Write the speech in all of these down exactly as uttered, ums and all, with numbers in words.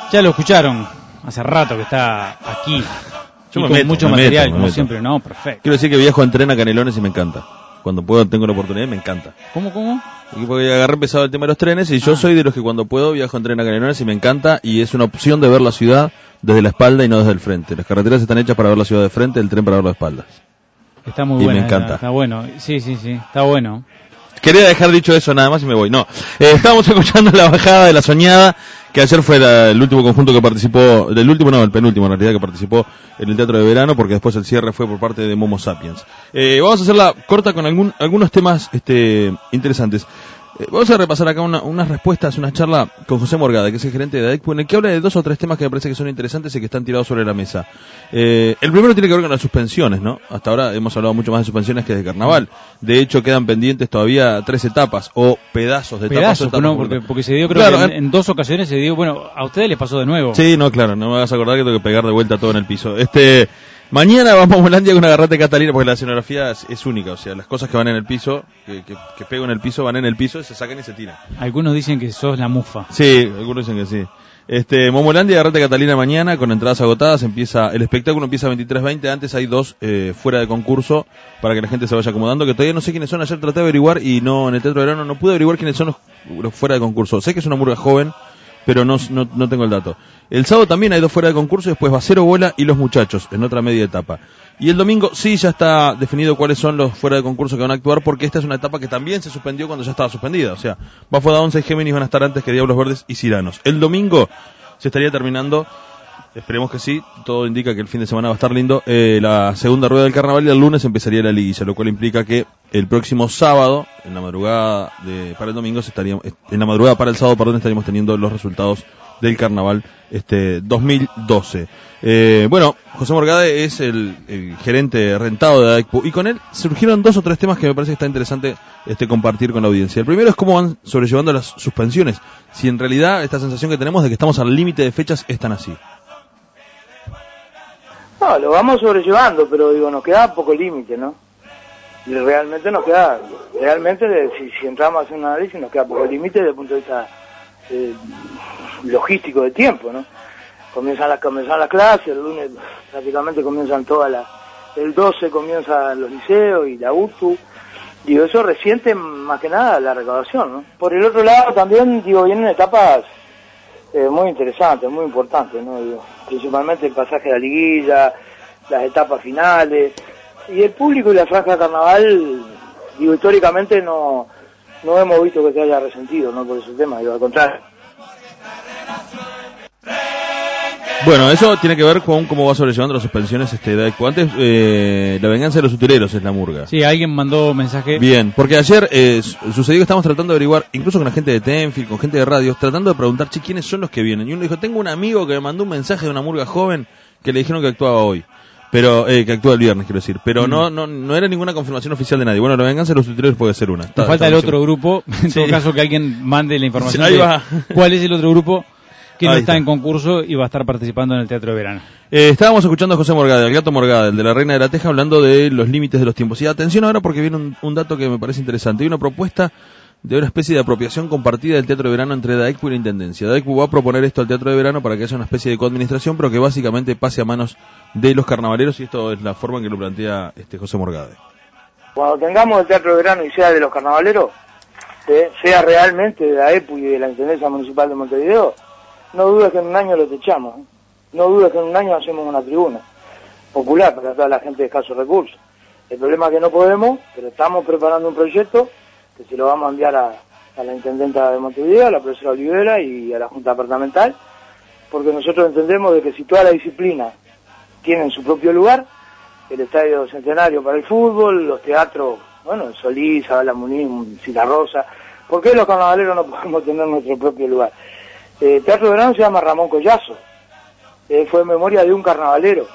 Ya lo escucharon, hace rato que está aquí. Yo me con meto, mucho me material, meto, me como meto. siempre, ¿no? Perfecto. Quiero decir que viajo en tren a Canelones y me encanta. Cuando puedo, tengo la oportunidad, me encanta. ¿Cómo, cómo? Y porque agarré empezado el tema de los trenes y yo Ah. soy de los que cuando puedo viajo en tren a Canelones y me encanta, y es una opción de ver la ciudad desde la espalda y no desde el frente. Las carreteras están hechas para ver la ciudad de frente, el tren para verla de espaldas. Está muy Y bueno. me encanta. Está, está bueno. Sí, sí, sí, está bueno. Quería dejar dicho eso nada más y me voy. No, eh, estábamos escuchando la bajada de La Soñada, que ayer fue la, el último conjunto que participó, del último no, el penúltimo en realidad, que participó en el Teatro de Verano, porque después el cierre fue por parte de Momo Sapiens. Eh, vamos a hacerla corta con algún, algunos temas este, interesantes. Eh, vamos a repasar acá una, unas respuestas, una charla con José Morgade, que es el gerente de ADECPU, en el que habla de dos o tres temas que me parece que son interesantes y que están tirados sobre la mesa. Eh, el primero tiene que ver con las suspensiones, ¿no? Hasta ahora hemos hablado mucho más de suspensiones que de carnaval. De hecho, quedan pendientes todavía tres etapas o pedazos de Pedazos, etapas. ¿no? Porque, porque se dio, creo Claro, que en, eh. en dos ocasiones se dio, bueno, a ustedes les pasó de nuevo. Sí, no, claro, no me vas a acordar que tengo que pegar de vuelta todo en el piso. Este, mañana vamos a Molandia con una Garrate Catalina, porque la escenografía es, es única, o sea, las cosas que van en el piso, que, que, que pego en el piso, van en el piso, se sacan y se tiran. Algunos dicen que sos la mufa. Sí, algunos dicen que sí. Este, Momolandia, Garrate Catalina mañana, con entradas agotadas, empieza, el espectáculo empieza a veintitrés veinte, antes hay dos eh, fuera de concurso, para que la gente se vaya acomodando, que todavía no sé quiénes son, ayer traté de averiguar, y no, en el Teatro de Verano no pude averiguar quiénes son los, los fuera de concurso. Sé que es una murga joven, pero no, no, no tengo el dato. El sábado también hay dos fuera de concurso, y después va Cero Bola y Los Muchachos, en otra media etapa. Y el domingo sí ya está definido cuáles son los fuera de concurso que van a actuar, porque esta es una etapa que también se suspendió cuando ya estaba suspendida. O sea, Bafoda once y Géminis van a estar antes que Diablos Verdes y Ciranos. El domingo se estaría terminando, esperemos que sí, todo indica que el fin de semana va a estar lindo, eh, la segunda rueda del carnaval, y el lunes empezaría la liguilla, lo cual implica que el próximo sábado, en la madrugada de, para el domingo, se estaríamos, en la madrugada para el sábado, perdón, estaríamos teniendo los resultados del carnaval este dos mil doce. Eh, bueno, José Morgade es el, el gerente rentado de ADECPU, y con él surgieron dos o tres temas que me parece que está interesante este compartir con la audiencia. El primero es cómo van sobrellevando las suspensiones, si en realidad esta sensación que tenemos de que estamos al límite de fechas es tan así. No, lo vamos sobrellevando, pero digo, nos queda poco límite, ¿no? Y realmente nos queda, realmente si, si entramos a hacer un análisis nos queda poco límite desde el punto de vista eh, logístico de tiempo, ¿no? Comienzan las, comienzan las clases, el lunes prácticamente comienzan todas las, el doce comienzan los liceos y la U T U, digo, eso resiente más que nada la recaudación, ¿no? Por el otro lado también, digo, vienen etapas eh, muy interesantes, muy importantes, ¿no? Digo, principalmente el pasaje de la liguilla, las etapas finales, y el público y la franja de carnaval, digo, históricamente no, no hemos visto que se haya resentido, ¿no? Por ese tema, digo, al contrario. Bueno, eso tiene que ver con cómo va sobrellevando las suspensiones este de ADECPU. Antes, eh, la venganza de los utileros es la murga. Sí, alguien mandó mensaje. Bien, porque ayer eh, sucedió que estábamos tratando de averiguar, incluso con la gente de Tenfield, con gente de radios, tratando de preguntar, che, ¿quiénes son los que vienen? Y uno dijo, tengo un amigo que me mandó un mensaje de una murga joven que le dijeron que actuaba hoy. Pero, eh, que actúa el viernes, quiero decir. Pero mm. no, no, no era ninguna confirmación oficial de nadie. Bueno, la venganza de los utileros puede ser una. Está, falta está el otro seguro. grupo, en Sí. todo caso que alguien mande la información. Ahí de va. ¿Cuál es el otro grupo que no Ahí está, está en concurso y va a estar participando en el Teatro de Verano? Eh, estábamos escuchando a José Morgade, el gato Morgade, el de la Reina de la Teja, hablando de los límites de los tiempos. Y atención ahora porque viene un, un dato que me parece interesante. Hay una propuesta de una especie de apropiación compartida del Teatro de Verano entre ADECPU y la Intendencia. ADECPU va a proponer esto al Teatro de Verano para que haya una especie de coadministración, pero que básicamente pase a manos de los carnavaleros, y esto es la forma en que lo plantea este José Morgade. Cuando tengamos el Teatro de Verano y sea de los carnavaleros, eh, sea realmente de la ADECPU y de la Intendencia Municipal de Montevideo, no dudes que en un año lo techamos, ¿eh? No dudes que en un año hacemos una tribuna popular para toda la gente de escasos recursos. El problema es que no podemos, pero estamos preparando un proyecto que se lo vamos a enviar a, a la Intendenta de Montevideo, a la profesora Olivera y a la Junta Departamental, porque nosotros entendemos de que si toda la disciplina tienen su propio lugar, el Estadio Centenario para el fútbol, los teatros, bueno, Solís, Abala Muniz, Citarrosa, ¿por qué los carnavaleros no podemos tener nuestro propio lugar? El Teatro de Verano se llama Ramón Collazo, eh, fue en memoria de un carnavalero.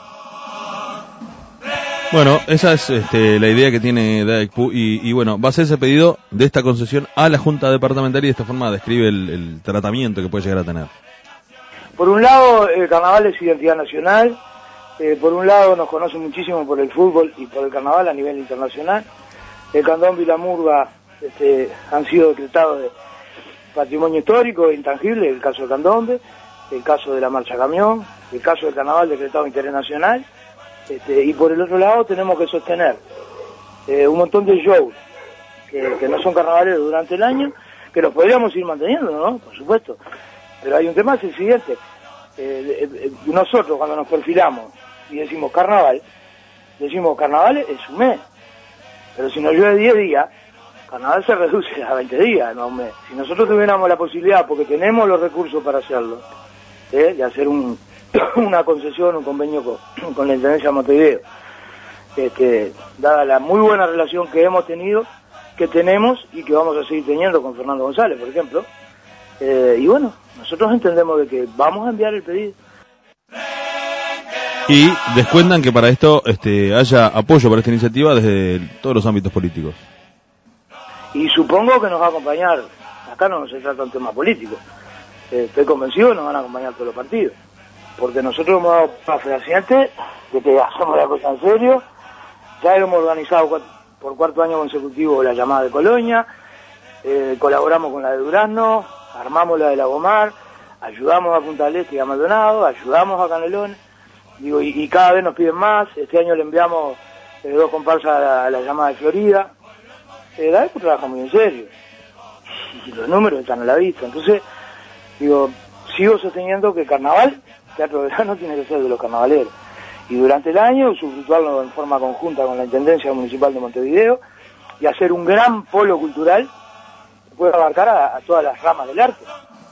Bueno, esa es este, la idea que tiene ADECPU, y, y bueno, va a ser ese pedido de esta concesión a la Junta Departamental, y de esta forma describe el, el tratamiento que puede llegar a tener. Por un lado, el carnaval es identidad nacional, eh, por un lado nos conocen muchísimo por el fútbol y por el carnaval a nivel internacional. El candombe y la murga este, han sido decretados de patrimonio histórico e intangible, el caso del candombe. el caso de la marcha camión, el caso del carnaval decretado interés nacional, este, y por el otro lado tenemos que sostener eh, un montón de shows que, que no son carnavaleros durante el año, que los podríamos ir manteniendo, ¿no? Por supuesto. Pero hay un tema, es el siguiente. Eh, eh, nosotros cuando nos perfilamos y decimos carnaval, decimos carnaval es un mes. Pero si nos llueve diez días, carnaval se reduce a veinte días, no un mes. Si nosotros tuviéramos la posibilidad, porque tenemos los recursos para hacerlo, ¿eh? de hacer un, una concesión, un convenio con, con la Intendencia de Montevideo, este, dada la muy buena relación que hemos tenido, que tenemos y que vamos a seguir teniendo con Fernando González, por ejemplo, eh, y bueno, nosotros entendemos de que vamos a enviar el pedido. Y descuentan que para esto este, haya apoyo para esta iniciativa desde todos los ámbitos políticos. Y supongo que nos va a acompañar, acá no se trata de un tema político, eh, estoy convencido que nos van a acompañar todos los partidos, porque nosotros hemos dado paso fehaciente de que hacemos la cosa en serio, ya hemos organizado por cuarto año consecutivo la llamada de Colonia, eh, colaboramos con la de Durazno, armamos la de Lagomar, ayudamos a Punta del Este y a Maldonado, ayudamos a Canelones, digo, y, y cada vez nos piden más. Este año le enviamos eh, dos comparsas a la, a la llamada de Florida. Eh, la EPU trabaja muy en serio y los números están a la vista. Entonces, digo, sigo sosteniendo que el carnaval, Teatro de Verano, tiene que ser de los carnavaleros, y durante el año usufructuarlo en forma conjunta con la Intendencia Municipal de Montevideo y hacer un gran polo cultural que pueda abarcar a, a todas las ramas del arte.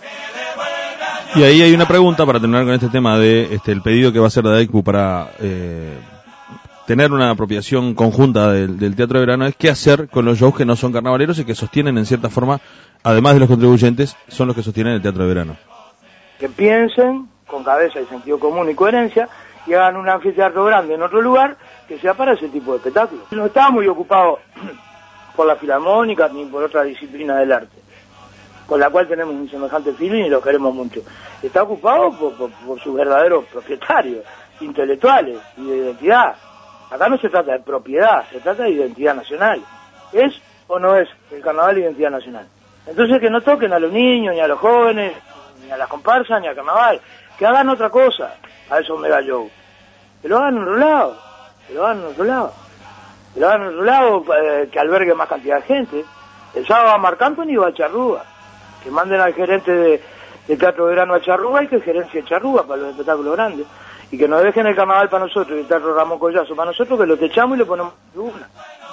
Y ahí hay una pregunta para terminar con este tema de este el pedido que va a hacer la D E C P U para eh, tener una apropiación conjunta del, del Teatro de Verano, es qué hacer con los shows que no son carnavaleros y que sostienen en cierta forma, además de los contribuyentes, son los que sostienen el Teatro de Verano. Que piensen con cabeza y sentido común y coherencia y hagan un anfiteatro grande en otro lugar que sea para ese tipo de espectáculos. No estamos muy ocupados por la filarmónica ni por otra disciplina del arte, con la cual tenemos un semejante feeling y lo queremos mucho. Está ocupado por, por, por sus verdaderos propietarios intelectuales y de identidad. Acá no se trata de propiedad, se trata de identidad nacional. ¿Es o no es el carnaval de identidad nacional? Entonces que no toquen a los niños, ni a los jóvenes, ni a las comparsas, ni al carnaval. Que hagan otra cosa a esos mega shows. Que lo hagan en otro lado, que lo hagan en otro lado. Que lo hagan en otro lado, eh, que albergue más cantidad de gente. El sábado va a Marc Anthony y va a Charrúa. Que manden al gerente de, de Teatro de Verano a Charrúa y que gerencia Charrúa para los espectáculos grandes. Y que nos dejen el carnaval para nosotros y el Teatro Ramón Collazo para nosotros, que lo techamos y lo ponemos en tribuna.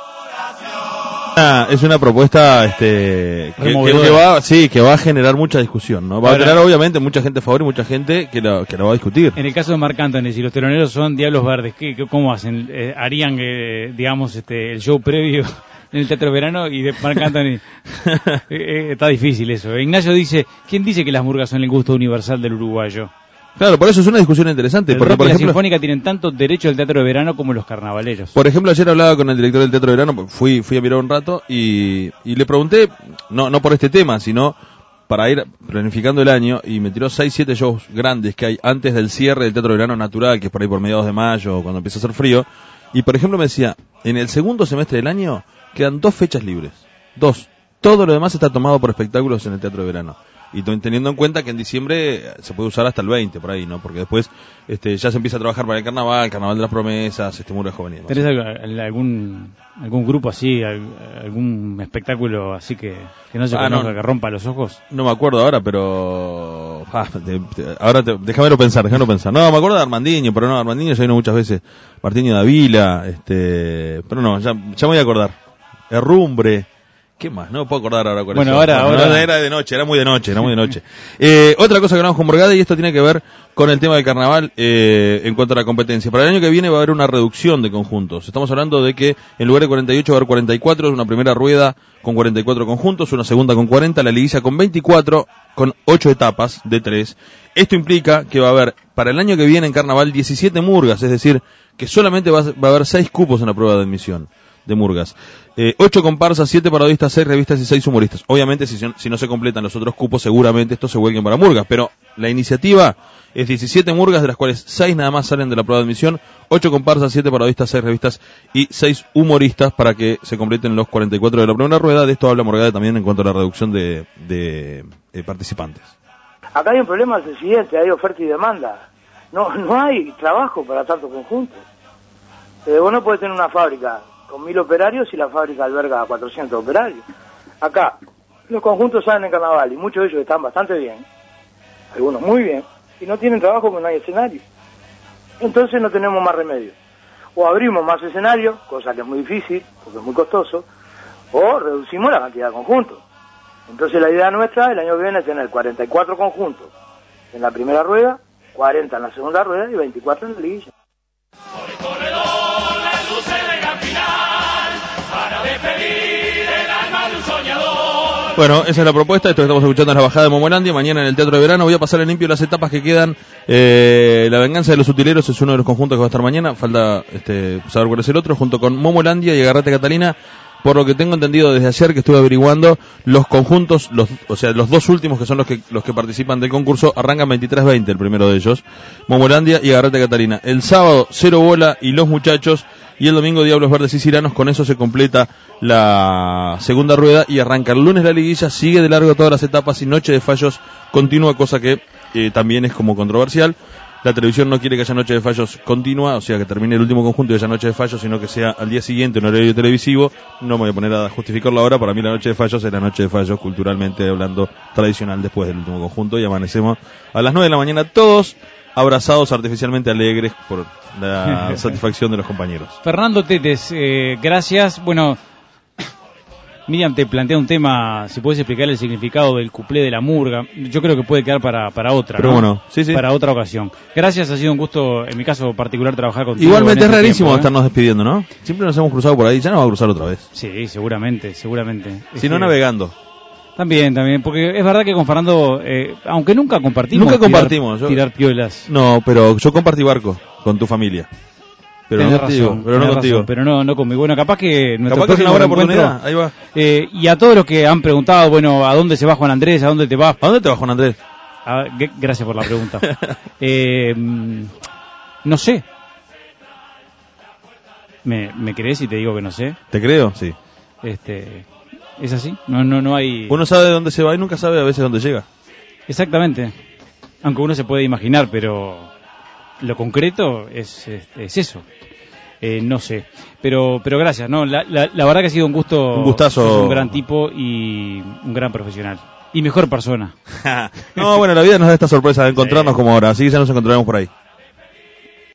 Ah, es una propuesta este que, que, que va sí que va a generar mucha discusión, ¿no? Va Ahora, a tener obviamente mucha gente a favor y mucha gente que lo, que lo va a discutir. En el caso de Marc Anthony, si los teloneros son Diablos Verdes, ¿qué, qué cómo hacen? Eh, harían eh, digamos este el show previo en el Teatro de Verano y de Marc Anthony. eh, eh, está difícil eso. Ignacio dice, ¿quién dice que las murgas son el gusto universal del uruguayo? Claro, por eso es una discusión interesante. El porque, rock por y ejemplo, la sinfónica tienen tanto derecho al Teatro de Verano como los carnavaleros. Por ejemplo, ayer hablaba con el director del Teatro de Verano, fui fui a mirar un rato y, y le pregunté, no no por este tema, sino para ir planificando el año, y me tiró seis, siete shows grandes que hay antes del cierre del Teatro de Verano natural, que es por ahí por mediados de mayo, cuando empieza a hacer frío. Y por ejemplo me decía, en el segundo semestre del año quedan dos fechas libres. Dos. Todo lo demás está tomado por espectáculos en el Teatro de Verano. Y teniendo en cuenta que en diciembre se puede usar hasta el veinte, por ahí, ¿no? Porque después este ya se empieza a trabajar para el carnaval, el carnaval de las promesas, este muro de juvenil. ¿Tenés algún algún grupo así, algún espectáculo así que, que no se ah, conozca, no, que rompa los ojos? No me acuerdo ahora, pero... Ah, te, te, ahora te, déjamelo pensar, déjamelo pensar. No, me acuerdo de Armandinho, pero no, Armandinho ya vino muchas veces. Martiño de Avila, este... Pero no, ya, ya me voy a acordar. Herrumbre... ¿Qué más? No me puedo acordar ahora. Bueno, ahora, bueno, ahora... Era de noche, era muy de noche, era muy de noche. Eh, otra cosa que hablamos con Morgade, y esto tiene que ver con el tema del carnaval eh, en cuanto a la competencia. Para el año que viene va a haber una reducción de conjuntos. Estamos hablando de que en lugar de cuarenta y ocho va a haber cuarenta y cuatro, es una primera rueda con cuarenta y cuatro conjuntos, una segunda con cuarenta, la liguilla con veinticuatro, con ocho etapas de tres. Esto implica que va a haber para el año que viene en carnaval diecisiete murgas, es decir, que solamente va a, va a haber seis cupos en la prueba de admisión de murgas. Eh, ocho comparsas, siete parodistas, seis revistas y seis humoristas. Obviamente, si, si no se completan los otros cupos, seguramente estos se vuelquen para murgas. Pero la iniciativa es diecisiete murgas, de las cuales seis nada más salen de la prueba de admisión, ocho comparsas, siete parodistas, seis revistas y seis humoristas para que se completen los cuarenta y cuatro de la primera rueda. De esto habla Morgade también en cuanto a la reducción de, de, de participantes. Acá hay un problema, es el siguiente, hay oferta y demanda. No no hay trabajo para tantos conjuntos. Eh, vos no podés tener una fábrica con mil operarios y la fábrica alberga a cuatrocientos operarios. Acá, los conjuntos salen en carnaval y muchos de ellos están bastante bien, algunos muy bien, y no tienen trabajo porque no hay escenario. Entonces no tenemos más remedio. O abrimos más escenarios, cosa que es muy difícil, porque es muy costoso, o reducimos la cantidad de conjuntos. Entonces la idea nuestra el año que viene es tener cuarenta y cuatro conjuntos en la primera rueda, cuarenta en la segunda rueda y veinticuatro en la liguilla. Por el corredor, las luces de gran final, para despedir el alma de un soñador. Bueno, esa es la propuesta. Esto que estamos escuchando es la bajada de Momolandia. Mañana en el Teatro de Verano voy a pasar en limpio las etapas que quedan. Eh, la venganza de los utileros es uno de los conjuntos que va a estar mañana. Falta este, saber cuál es el otro, junto con Momolandia y Agarrate Catalina. Por lo que tengo entendido desde ayer que estuve averiguando, los conjuntos, los, o sea, los dos últimos que son los que los que participan del concurso, arrancan veintitrés veinte, el primero de ellos, Momolandia y Agarrate Catalina. El sábado, Cero Bola y Los Muchachos, y el domingo, Diablos Verdes y Ciranos. Con eso se completa la segunda rueda y arranca el lunes la liguilla, sigue de largo todas las etapas y Noche de Fallos continúa, cosa que eh, también es como controversial. La televisión no quiere que haya Noche de Fallos continua, o sea que termine el último conjunto y haya Noche de Fallos, sino que sea al día siguiente un horario televisivo. No me voy a poner a justificarlo ahora. Para mí la Noche de Fallos es la Noche de Fallos, culturalmente hablando, tradicional, después del último conjunto, y amanecemos a las nueve de la mañana todos abrazados, artificialmente alegres por la satisfacción de los compañeros. Fernando Tetes, eh, gracias. Bueno, Miriam te plantea un tema, si puedes explicar el significado del cuplé de la murga. Yo creo que puede quedar para, para otra, Pero ¿no? bueno, sí, sí. Para otra ocasión. Gracias, ha sido un gusto, en mi caso particular, trabajar contigo. Igualmente en es este rarísimo tiempo, ¿eh? estarnos despidiendo, ¿no? Siempre nos hemos cruzado por ahí, ya nos va a cruzar otra vez. Sí, seguramente, seguramente. Si Es no, que- navegando. También, también, porque es verdad que con Fernando, eh, aunque nunca compartimos. Nunca tirar- compartimos, yo- Tirar piolas. No, pero yo compartí barco con tu familia. Pero Tenés no contigo, razón, pero no tenés contigo. razón, pero no, no conmigo. Bueno, capaz que nuestro Capaz que es una próximo buena reencuentro, oportunidad, ahí va. eh, y a todos los que han preguntado, bueno, ¿a dónde se va Juan Andrés? ¿A dónde te vas? ¿A dónde te vas, Juan Andrés? Ah, g- gracias por la pregunta. eh, mm, no sé. ¿Me, ¿Me crees si te digo que no sé? ¿Te creo? Sí. Este, ¿Es así? No, no, no hay... Uno sabe de dónde se va y nunca sabe a veces dónde llega. Exactamente. Aunque uno se puede imaginar, pero lo concreto es, es, es eso. Eh, no sé. Pero pero gracias, ¿no? La, la, la verdad que ha sido un gusto. Un gustazo. Sos un gran tipo y un gran profesional. Y mejor persona. No, bueno, la vida nos da esta sorpresa de encontrarnos Sí. como ahora, así que ya nos encontraremos por ahí.